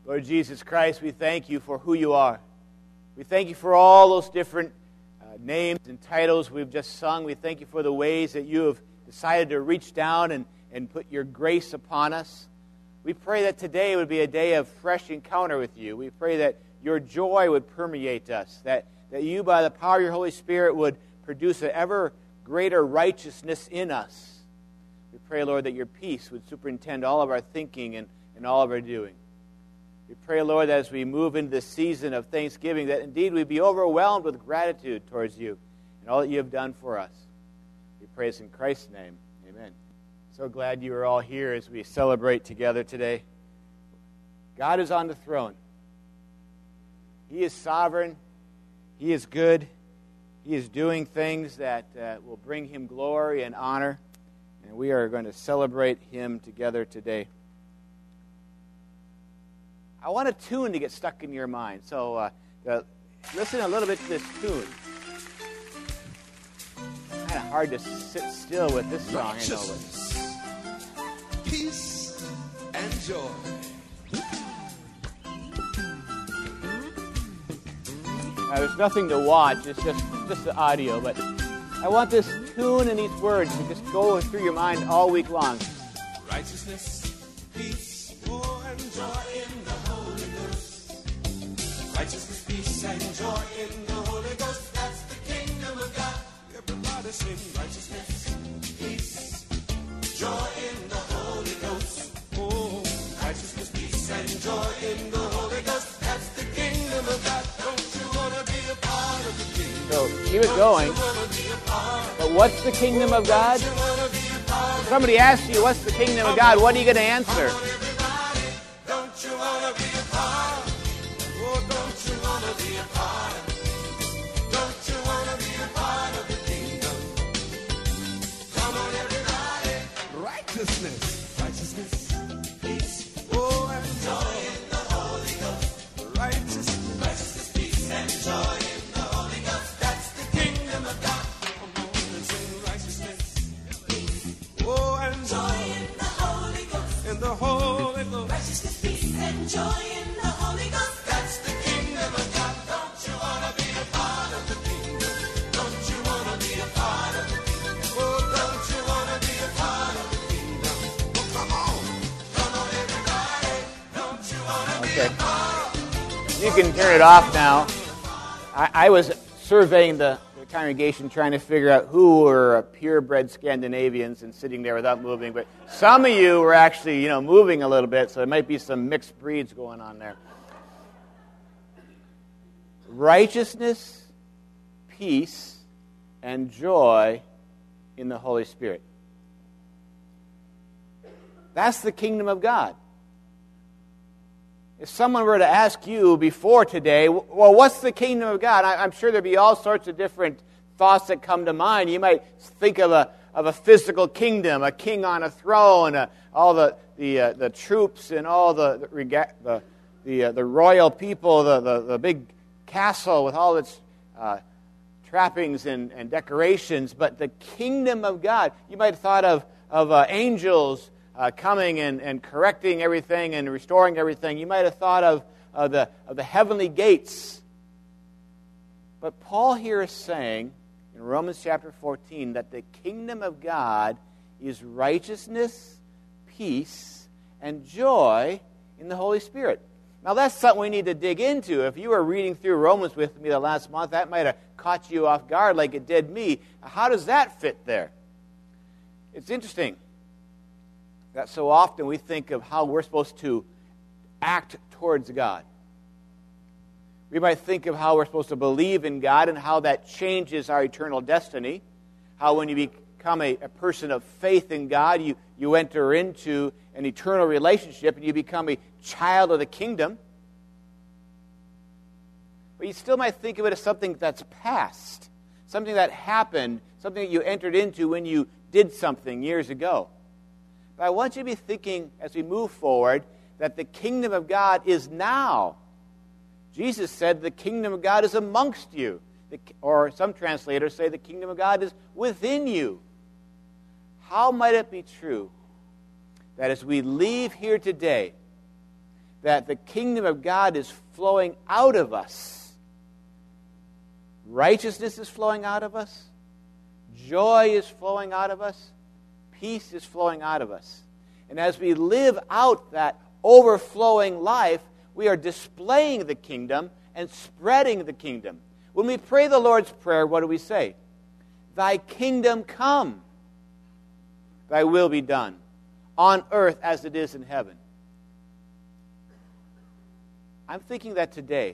Lord Jesus Christ, we thank you for who you are. We thank you for all those different names and titles we've just sung. We thank you for the ways that you have decided to reach down and put your grace upon us. We pray that today would be a day of fresh encounter with you. We pray that your joy would permeate us, that you, by the power of your Holy Spirit, would produce an ever greater righteousness in us. We pray, Lord, that your peace would superintend all of our thinking and all of our doing. We pray, Lord, that as we move into this season of Thanksgiving, that indeed we'd be overwhelmed with gratitude towards you and all that you have done for us. We pray this in Christ's name. Amen. So glad you are all here as we celebrate together today. God is on the throne. He is sovereign. He is good. He is doing things that will bring him glory and honor. And we are going to celebrate him together today. I want a tune to get stuck in your mind. So listen a little bit to this tune. It's kind of hard to sit still with this song. I know, but peace and joy. There's nothing to watch. It's just the audio. But I want this tune and these words to just go through your mind all week long. Righteousness, peace, war, and joy in the Holy Ghost. Righteousness, peace, and joy in the Holy Ghost. That's the kingdom of God. Everybody sing righteousness, peace, joy in the Holy Ghost. Oh, righteousness, peace, and joy in the Holy Ghost. That's the kingdom of God. Don't you want to be a part of the kingdom? So keep it going. But what's the kingdom of God? Somebody asks you, what's the kingdom of God? What are you going to answer? Don't you want to be a part? Oh, don't you want to be a part? Don't you want to be a part of the kingdom? Come on, everybody. Righteousness, peace, oh, and joy in the Holy Ghost. Righteousness, peace, and joy in the Holy Ghost. That's the kingdom of God. Come on and sing righteousness, oh, and joy in the Holy Ghost. In the Holy Ghost. Righteousness, peace, and joy in the Holy Ghost. That's the kingdom of God. Don't you want to be a part of the kingdom? Don't you want to be a part of the kingdom? Oh, don't you want to be a part of the kingdom? Oh, come on, everybody. Don't you want to be a part? You can turn it off now. I was surveying the congregation trying to figure out who were purebred Scandinavians and sitting there without moving. But some of you were actually, moving a little bit, so there might be some mixed breeds going on there. Righteousness, peace, and joy in the Holy Spirit. That's the kingdom of God. If someone were to ask you before today, well, what's the kingdom of God? I'm sure there'd be all sorts of different thoughts that come to mind. You might think of a physical kingdom, a king on a throne, all the troops and all the royal people, the big castle with all its trappings and decorations. But the kingdom of God, you might have thought of angels coming and correcting everything and restoring everything. You might have thought of the heavenly gates. But Paul here is saying in Romans chapter 14 that the kingdom of God is righteousness, peace, and joy in the Holy Spirit. Now that's something we need to dig into. If you were reading through Romans with me the last month, that might have caught you off guard like it did me. How does that fit there? It's interesting that so often we think of how we're supposed to act towards God. We might think of how we're supposed to believe in God and how that changes our eternal destiny. How when you become a person of faith in God, you enter into an eternal relationship and you become a child of the kingdom. But you still might think of it as something that's past, something that happened, something that you entered into when you did something years ago. But I want you to be thinking, as we move forward, that the kingdom of God is now. Jesus said the kingdom of God is amongst you. Or some translators say the kingdom of God is within you. How might it be true that as we leave here today, that the kingdom of God is flowing out of us. Righteousness is flowing out of us. Joy is flowing out of us. Peace is flowing out of us. And as we live out that overflowing life, we are displaying the kingdom and spreading the kingdom. When we pray the Lord's Prayer, what do we say? Thy kingdom come, thy will be done, on earth as it is in heaven. I'm thinking that today,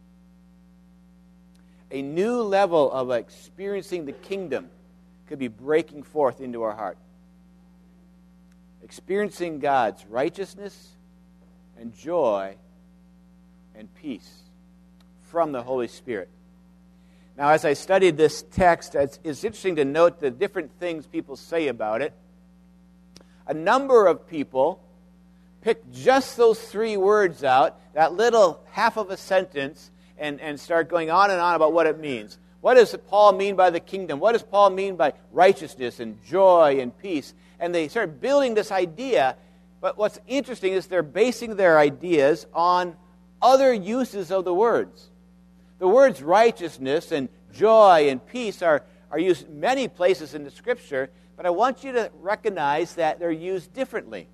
a new level of experiencing the kingdom could be breaking forth into our heart. Experiencing God's righteousness and joy and peace from the Holy Spirit. Now, as I studied this text, it's interesting to note the different things people say about it. A number of people pick just those three words out, that little half of a sentence, and start going on and on about what it means. What does Paul mean by the kingdom? What does Paul mean by righteousness and joy and peace? And they start building this idea, but what's interesting is they're basing their ideas on other uses of the words. The words righteousness and joy and peace are used many places in the Scripture, but I want you to recognize that they're used differently.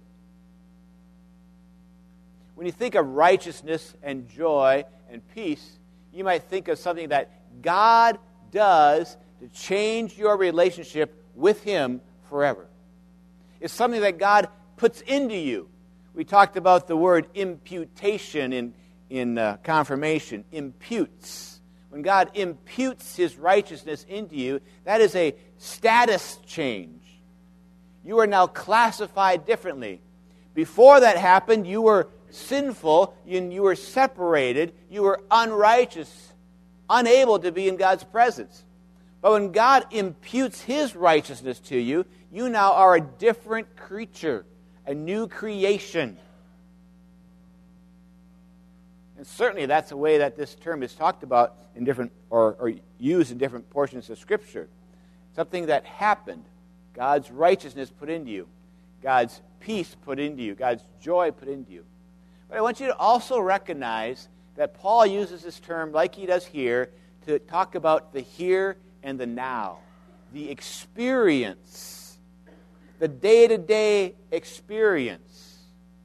When you think of righteousness and joy and peace, you might think of something that God does to change your relationship with Him forever. It's something that God puts into you. We talked about the word imputation in confirmation. Imputes. When God imputes His righteousness into you, that is a status change. You are now classified differently. Before that happened, you were sinful, you were separated, you were unrighteous, unable to be in God's presence. But when God imputes His righteousness to you, you now are a different creature, a new creation. And certainly that's the way that this term is talked about in different, or used in different portions of Scripture. Something that happened. God's righteousness put into you. God's peace put into you. God's joy put into you. But I want you to also recognize that Paul uses this term, like he does here, to talk about the here and the now. The experience. The day-to-day experience.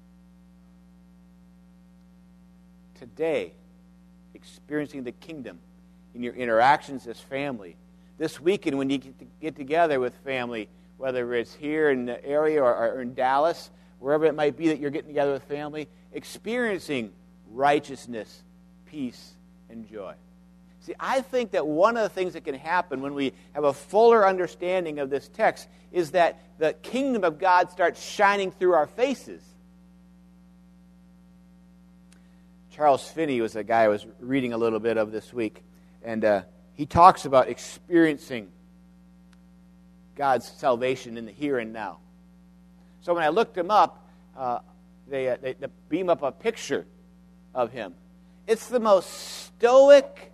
Today, experiencing the kingdom in your interactions as family. This weekend when you get together with family, whether it's here in the area or in Dallas, wherever it might be that you're getting together with family, experiencing righteousness, peace, and joy. See, I think that one of the things that can happen when we have a fuller understanding of this text is that the kingdom of God starts shining through our faces. Charles Finney was a guy I was reading a little bit of this week, and he talks about experiencing God's salvation in the here and now. So when I looked him up, they beam up a picture of him. It's the most stoic,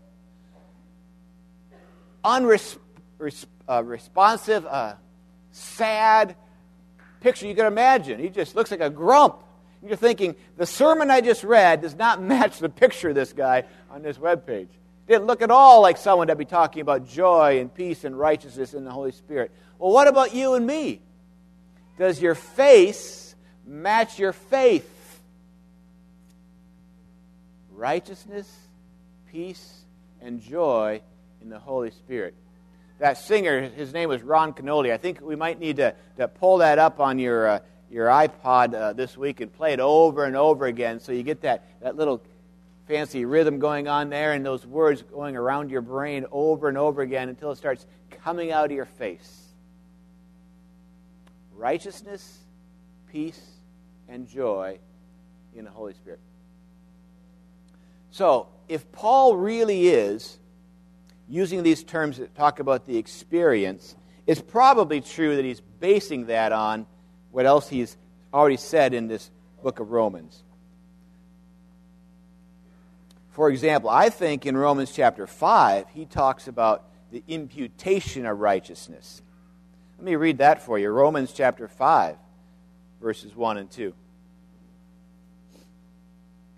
unresponsive, sad picture you can imagine. He just looks like a grump. You're thinking, the sermon I just read does not match the picture of this guy on this webpage. Didn't look at all like someone that'd be talking about joy and peace and righteousness in the Holy Spirit. Well, what about you and me? Does your face match your faith? Righteousness, peace, and joy in the Holy Spirit. That singer, his name was Ron Canoli. I think we might need to pull that up on your iPod this week and play it over and over again so you get that little fancy rhythm going on there and those words going around your brain over and over again until it starts coming out of your face. Righteousness, peace, and joy in the Holy Spirit. So, if Paul really is using these terms that talk about the experience, it's probably true that he's basing that on what else he's already said in this book of Romans. For example, I think in Romans chapter 5, he talks about the imputation of righteousness. Let me read that for you. Romans chapter 5, verses 1 and 2.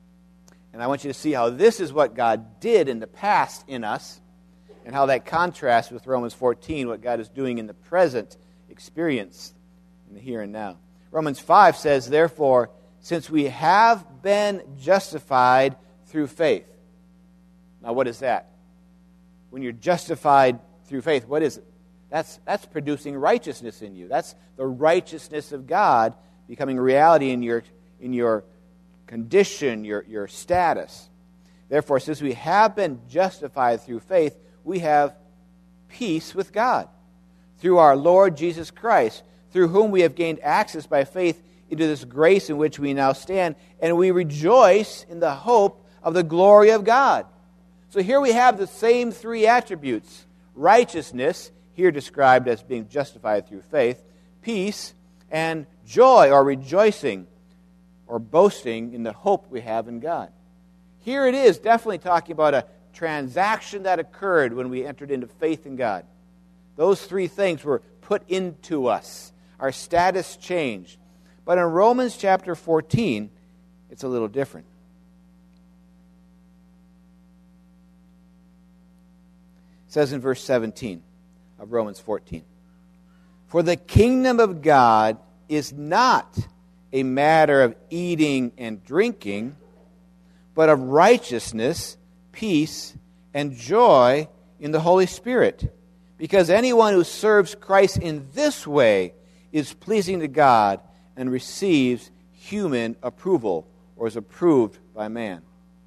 And I want you to see how this is what God did in the past in us, and how that contrasts with Romans 14, what God is doing in the present experience in the here and now. Romans 5 says, therefore, since we have been justified through faith. Now, what is that? When you're justified through faith, what is it? That's producing righteousness in you. That's the righteousness of God becoming reality in your condition, your status. Therefore, since we have been justified through faith, we have peace with God through our Lord Jesus Christ, through whom we have gained access by faith into this grace in which we now stand, and we rejoice in the hope of the glory of God. So here we have the same three attributes: righteousness, here described as being justified through faith, peace, and joy or rejoicing or boasting in the hope we have in God. Here it is definitely talking about a transaction that occurred when we entered into faith in God. Those three things were put into us. Our status changed. But in Romans chapter 14, it's a little different. It says in verse 17 of Romans 14, for the kingdom of God is not a matter of eating and drinking, but of righteousness, peace, and joy in the Holy Spirit. Because anyone who serves Christ in this way is pleasing to God and receives human approval, or is approved by man.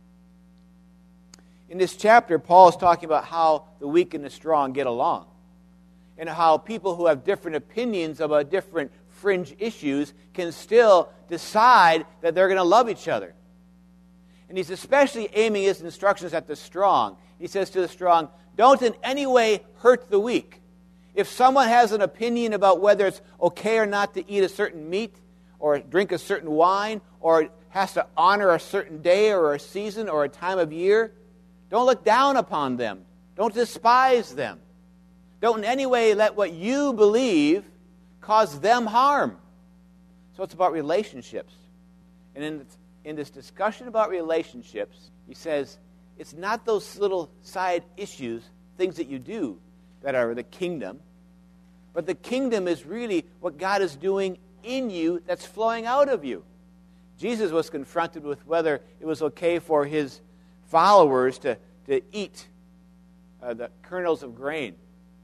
In this chapter, Paul is talking about how the weak and the strong get along, and how people who have different opinions about different fringe issues can still decide that they're going to love each other. And he's especially aiming his instructions at the strong. He says to the strong, don't in any way hurt the weak. If someone has an opinion about whether it's okay or not to eat a certain meat or drink a certain wine or has to honor a certain day or a season or a time of year, don't look down upon them. Don't despise them. Don't in any way let what you believe cause them harm. So it's about relationships. And in this discussion about relationships, he says, it's not those little side issues, things that you do, that are the kingdom. But the kingdom is really what God is doing in you that's flowing out of you. Jesus was confronted with whether it was okay for his followers to eat the kernels of grain.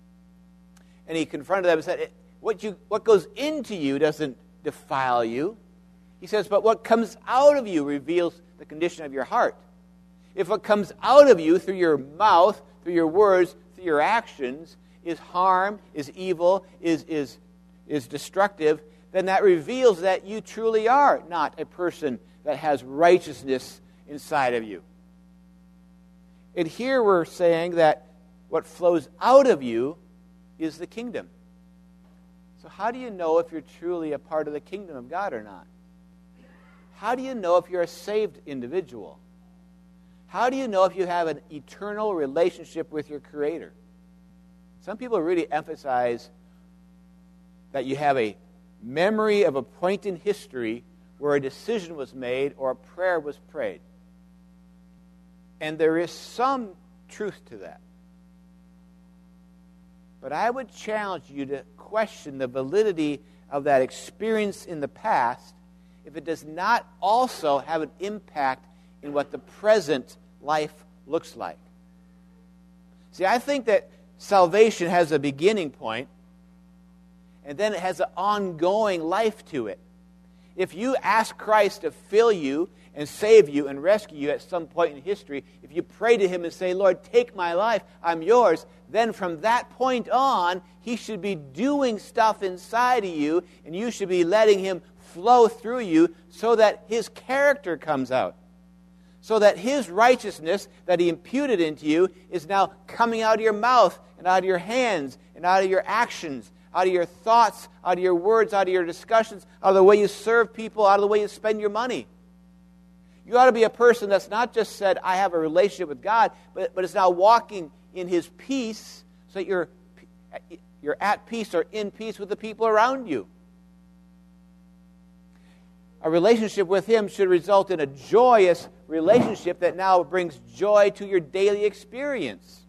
And he confronted them and said, what goes into you doesn't defile you. He says, but what comes out of you reveals the condition of your heart. If what comes out of you through your mouth, through your words, through your actions, is harm, is evil, is destructive, then that reveals that you truly are not a person that has righteousness inside of you. And here we're saying that what flows out of you is the kingdom. So how do you know if you're truly a part of the kingdom of God or not? How do you know if you're a saved individual? How do you know if you have an eternal relationship with your Creator? Some people really emphasize that you have a memory of a point in history where a decision was made or a prayer was prayed. And there is some truth to that. But I would challenge you to question the validity of that experience in the past if it does not also have an impact in what the present life looks like. See, I think that salvation has a beginning point, and then it has an ongoing life to it. If you ask Christ to fill you and save you and rescue you at some point in history, if you pray to Him and say, Lord, take my life, I'm yours, then from that point on, He should be doing stuff inside of you, and you should be letting Him flow through you so that His character comes out. So that His righteousness that He imputed into you is now coming out of your mouth and out of your hands and out of your actions, out of your thoughts, out of your words, out of your discussions, out of the way you serve people, out of the way you spend your money. You ought to be a person that's not just said, I have a relationship with God, but is now walking in His peace so that you're at peace or in peace with the people around you. A relationship with Him should result in a joyous relationship that now brings joy to your daily experience.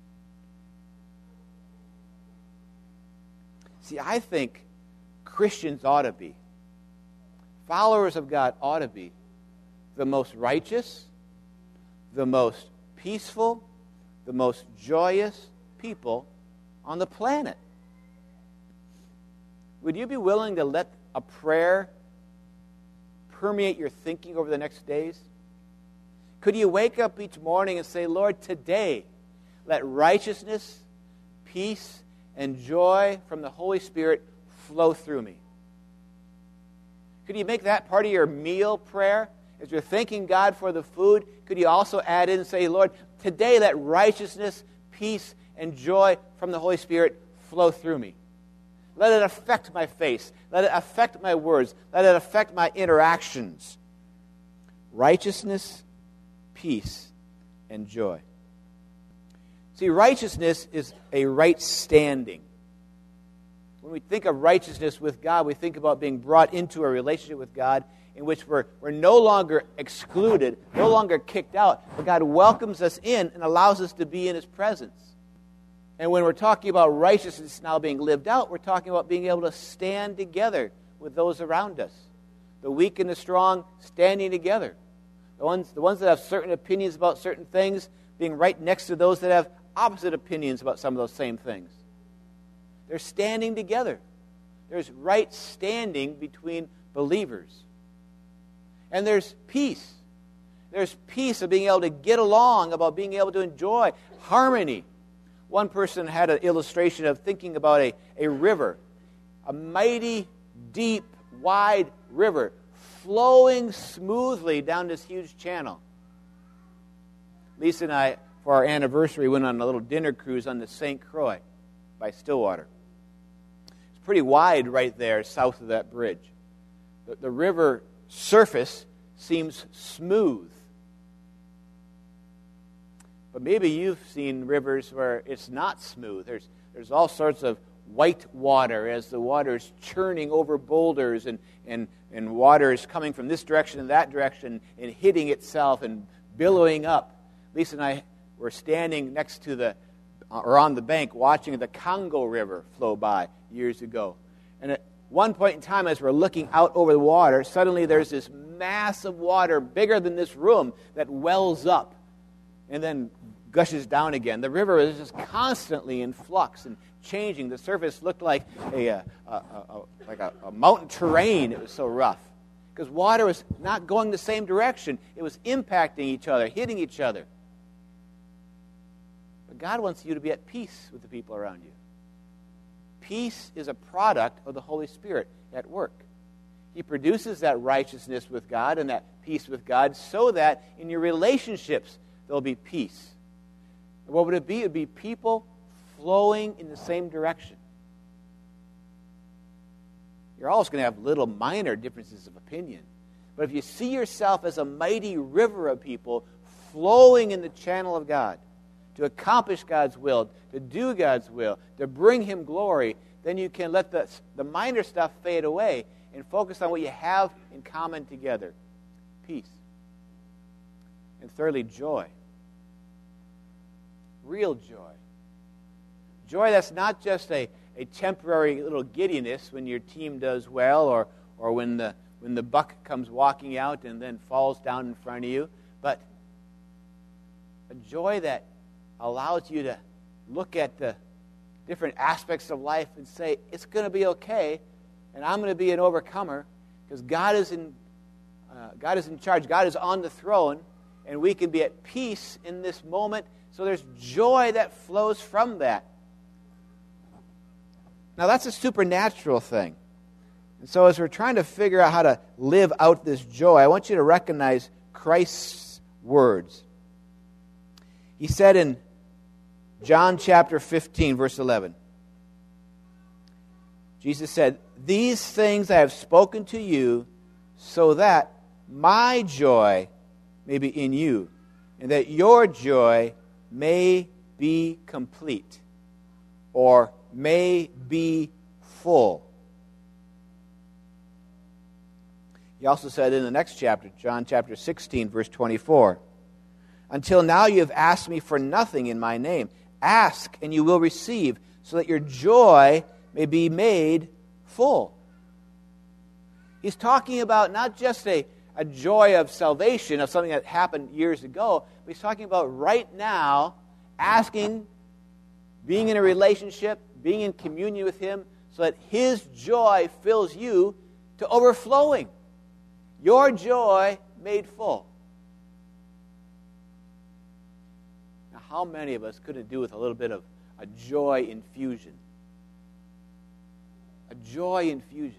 See, I think Christians ought to be, followers of God ought to be, the most righteous, the most peaceful, the most joyous people on the planet. Would you be willing to let a prayer permeate your thinking over the next days? Could you wake up each morning and say, Lord, today, let righteousness, peace, and joy from the Holy Spirit flow through me? Could you make that part of your meal prayer? As you're thanking God for the food, could you also add in and say, Lord, today let righteousness, peace, and joy from the Holy Spirit flow through me. Let it affect my face. Let it affect my words. Let it affect my interactions. Righteousness, peace, and joy. See, righteousness is a right standing. When we think of righteousness with God, we think about being brought into a relationship with God in which we're no longer excluded, no longer kicked out, but God welcomes us in and allows us to be in His presence. And when we're talking about righteousness now being lived out, we're talking about being able to stand together with those around us. The weak and the strong standing together. The ones that have certain opinions about certain things being right next to those that have opposite opinions about some of those same things. They're standing together. There's right standing between believers. And there's peace. There's peace of being able to get along, about being able to enjoy harmony. One person had an illustration of thinking about a river, a mighty, deep, wide river flowing smoothly down this huge channel. Lisa and I, for our anniversary, went on a little dinner cruise on the St. Croix by Stillwater. It's pretty wide right there south of that bridge. The river surface seems smooth. But maybe you've seen rivers where it's not smooth. There's all sorts of white water as the water is churning over boulders and water is coming from this direction and that direction and hitting itself and billowing up. Lisa and I were standing next to on the bank watching the Congo River flow by years ago. And at one point in time, as we're looking out over the water, suddenly there's this mass of water bigger than this room that wells up and then gushes down again. The river is just constantly in flux and changing. The surface looked like a mountain terrain. It was so rough because water was not going the same direction. It was impacting each other, hitting each other. But God wants you to be at peace with the people around you. Peace is a product of the Holy Spirit at work. He produces that righteousness with God and that peace with God so that in your relationships there'll be peace. What would it be? It would be people flowing in the same direction. You're always going to have little minor differences of opinion. But if you see yourself as a mighty river of people flowing in the channel of God, to accomplish God's will, to do God's will, to bring Him glory, then you can let the minor stuff fade away and focus on what you have in common together. Peace. And thirdly, joy. Real joy. Joy that's not just a temporary little giddiness when your team does well or when the buck comes walking out and then falls down in front of you, but a joy that allows you to look at the different aspects of life and say, it's going to be okay, and I'm going to be an overcomer because God is in charge. God is on the throne, and we can be at peace in this moment. So there's joy that flows from that. Now, that's a supernatural thing. And so as we're trying to figure out how to live out this joy, I want you to recognize Christ's words. He said in John chapter 15, verse 11, Jesus said, "These things I have spoken to you so that my joy may be in you, and that your joy may be complete," or may be full. He also said in the next chapter, John chapter 16, verse 24, "Until now you have asked me for nothing in my name. Ask, and you will receive, so that your joy may be made full." He's talking about not just a joy of salvation, of something that happened years ago, but he's talking about right now, asking, being in a relationship, being in communion with Him, so that His joy fills you to overflowing. Your joy made full. Now, how many of us could it do with a little bit of a joy infusion? A joy infusion.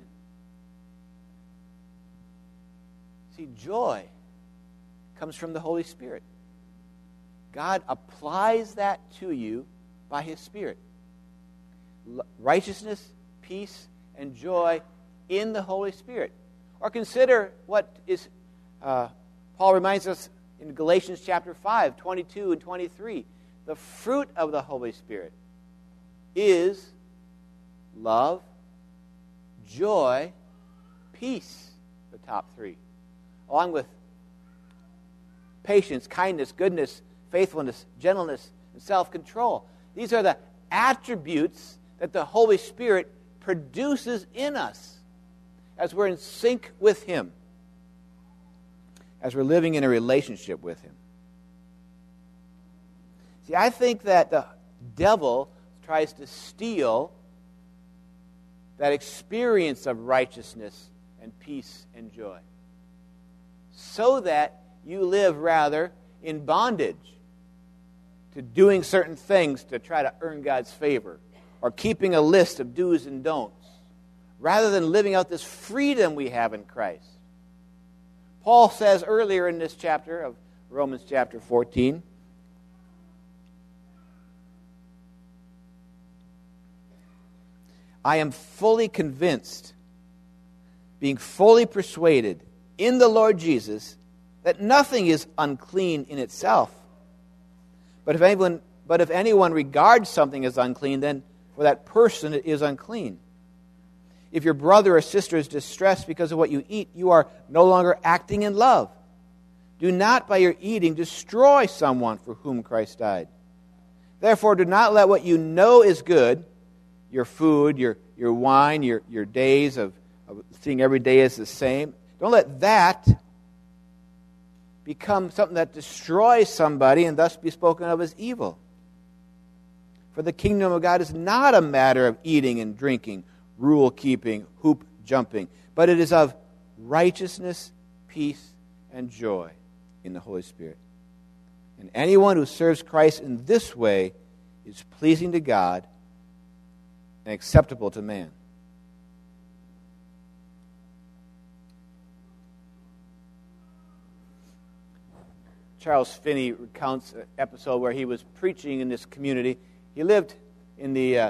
See, joy comes from the Holy Spirit. God applies that to you by His Spirit. Righteousness, peace, and joy in the Holy Spirit. Or consider what is Paul reminds us in Galatians chapter 5, 22 and 23. The fruit of the Holy Spirit is love, joy, peace, the top three, along with patience, kindness, goodness, faithfulness, gentleness, and self-control. These are the attributes that the Holy Spirit produces in us as we're in sync with Him, as we're living in a relationship with Him. See, I think that the devil tries to steal that experience of righteousness and peace and joy, so that you live rather in bondage to doing certain things to try to earn God's favor, or keeping a list of do's and don'ts, rather than living out this freedom we have in Christ. Paul says earlier in this chapter of Romans chapter 14, "I am fully convinced, being fully persuaded in the Lord Jesus, that nothing is unclean in itself. But if anyone regards something as unclean, then for that person it is unclean. If your brother or sister is distressed because of what you eat, you are no longer acting in love. Do not by your eating destroy someone for whom Christ died. Therefore, do not let what you know is good, your food, your wine, your days of seeing every day as the same, don't let that become something that destroys somebody and thus be spoken of as evil. For the kingdom of God is not a matter of eating and drinking, rule-keeping, hoop-jumping, but it is of righteousness, peace, and joy in the Holy Spirit. And anyone who serves Christ in this way is pleasing to God and acceptable to man." Charles Finney recounts an episode where he was preaching in this community. He lived in the...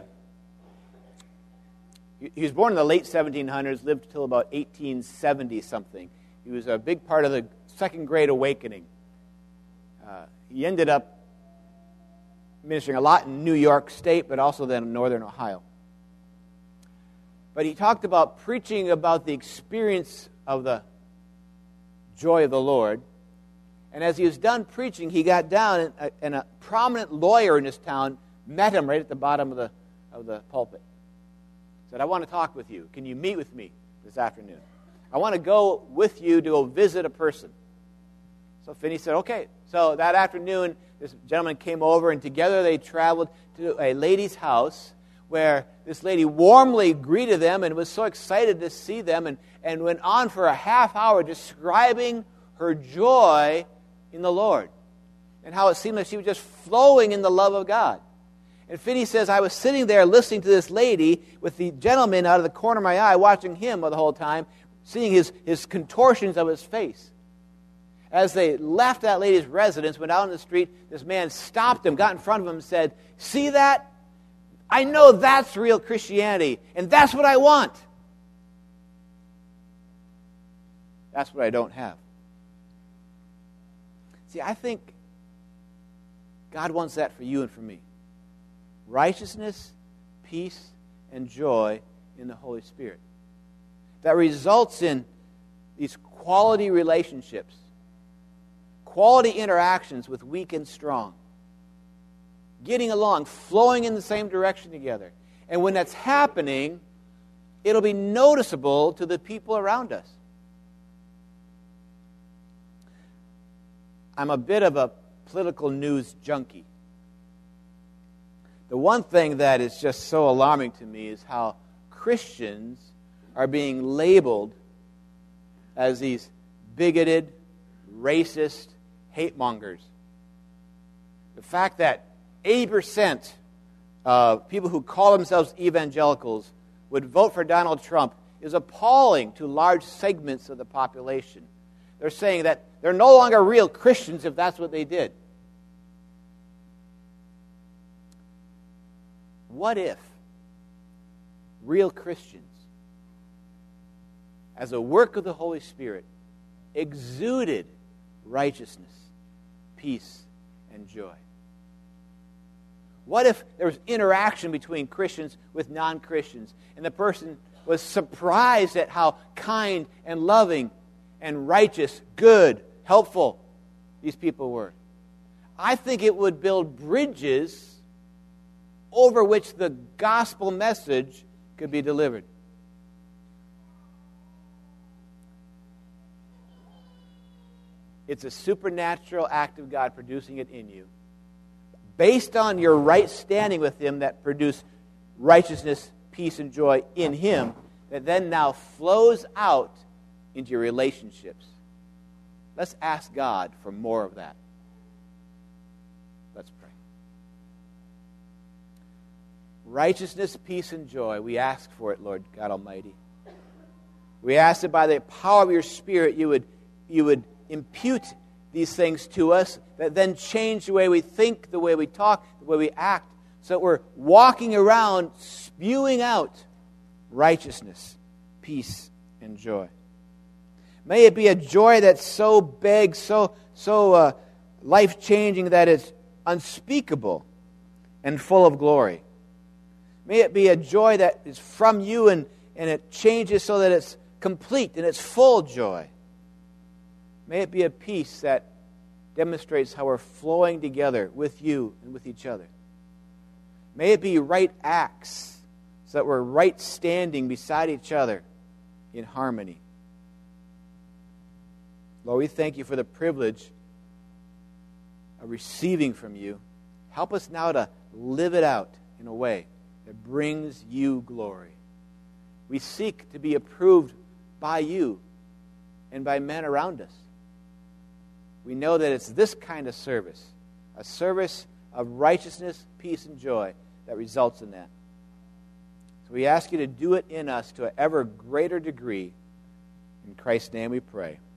he was born in the late 1700s, lived till about 1870-something. He was a big part of the Second Great Awakening. He ended up ministering a lot in New York State, but also then in northern Ohio. But he talked about preaching about the experience of the joy of the Lord. And as he was done preaching, he got down, and a prominent lawyer in his town met him right at the bottom of the pulpit. Said, "I want to talk with you. Can you meet with me this afternoon? I want to go with you to go visit a person." So Finney said, "Okay." So that afternoon, this gentleman came over, and together they traveled to a lady's house where this lady warmly greeted them and was so excited to see them, and went on for a half hour describing her joy in the Lord and how it seemed like she was just flowing in the love of God. And Finney says, "I was sitting there listening to this lady with the gentleman out of the corner of my eye, watching him the whole time, seeing his contortions of his face. As they left that lady's residence, went out on the street, this man stopped him, got in front of him, and said, 'See that? I know that's real Christianity, and that's what I want. That's what I don't have.'" See, I think God wants that for you and for me. Righteousness, peace, and joy in the Holy Spirit. That results in these quality relationships, quality interactions with weak and strong, getting along, flowing in the same direction together. And when that's happening, it'll be noticeable to the people around us. I'm a bit of a political news junkie. The one thing that is just so alarming to me is how Christians are being labeled as these bigoted, racist hate mongers. The fact that 80% of people who call themselves evangelicals would vote for Donald Trump is appalling to large segments of the population. They're saying that they're no longer real Christians if that's what they did. What if real Christians, as a work of the Holy Spirit, exuded righteousness, peace, and joy? What if there was interaction between Christians with non-Christians, and the person was surprised at how kind and loving and righteous, good, helpful these people were? I think it would build bridges over which the gospel message could be delivered. It's a supernatural act of God producing it in you, based on your right standing with Him, that produce righteousness, peace, and joy in Him, that then now flows out into your relationships. Let's ask God for more of that. Let's pray. Righteousness, peace, and joy, we ask for it, Lord God Almighty. We ask that by the power of your Spirit you would impute these things to us, that then change the way we think, the way we talk, the way we act, so that we're walking around spewing out righteousness, peace, and joy. May it be a joy that's so big, so life-changing that it's unspeakable and full of glory. May it be a joy that is from you and it changes so that it's complete and it's full joy. May it be a peace that demonstrates how we're flowing together with you and with each other. May it be right acts so that we're right standing beside each other in harmony. Lord, we thank you for the privilege of receiving from you. Help us now to live it out in a way that brings you glory. We seek to be approved by you and by men around us. We know that it's this kind of service, a service of righteousness, peace, and joy, that results in that. So we ask you to do it in us to an ever greater degree. In Christ's name we pray.